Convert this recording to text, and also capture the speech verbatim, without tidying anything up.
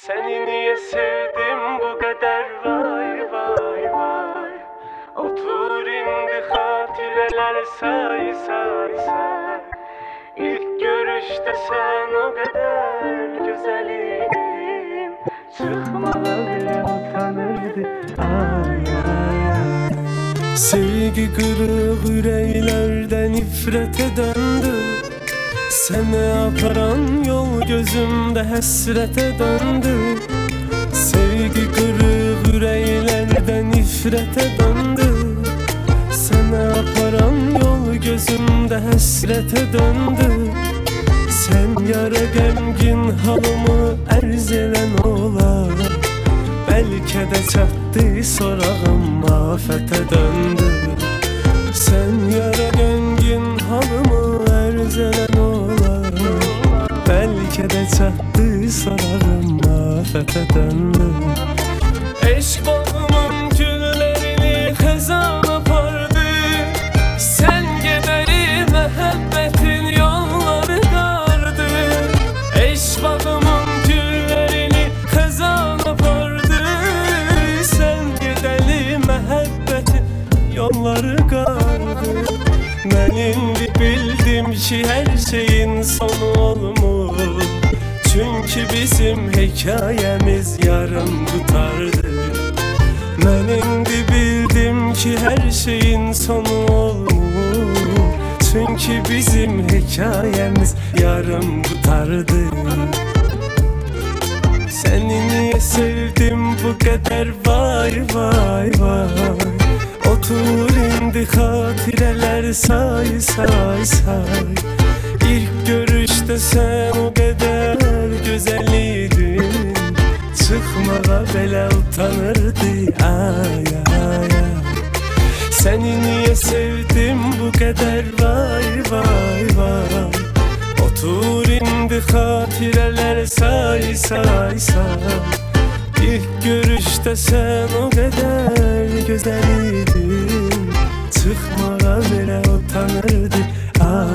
Seni niye sevdim bu kadar, vay vay vay. Otur indi hatireler say say say. İlk görüşte sen o kadar güzel idin. Çıkmağa bile utanırdı, ay ay ay. Sevgi kırık yüreklerden nifrete döndü. Seni aparan yol gözümde hesrete döndü. Sevgi kırık yüreklerden nifrete döndü. Seni aparan yol gözümde hesrete döndü. Sen yara gemgin halımı erzelen ola. Belki de çattı sorağım afete döndü. Sen yara gemgin halımı erzelen ola. Belki de çattı sorağım afete döndü. Eşk bağımın güllerini hezan apardı. Sen gederi mehebbetin yolları dardı. Eşk bağımın güllerini hezan apardı. Sen gederi mehebbetin yolları gardı. Ben indi bildim ki her şeyin sonu olmuş. Çünkü bizim hikayemiz yarım tutardı. Ben indi bildim ki her şeyin sonu olmuş. Çünkü bizim hikayemiz yarım tutardı. Seni niye sevdim bu kadar, vay vay vay. Otur indi hatireler say say say. İlk görüşte sen o kadar güzelliydin. Çıkmağa bile utanırdı, ay ay ay. Seni niye sevdim bu kadar, vay vay vay. Otur indi hatireler say say say. İlk görüşte sen o kadar güzelliydin. Çıkmağa bile utanırdı, ay.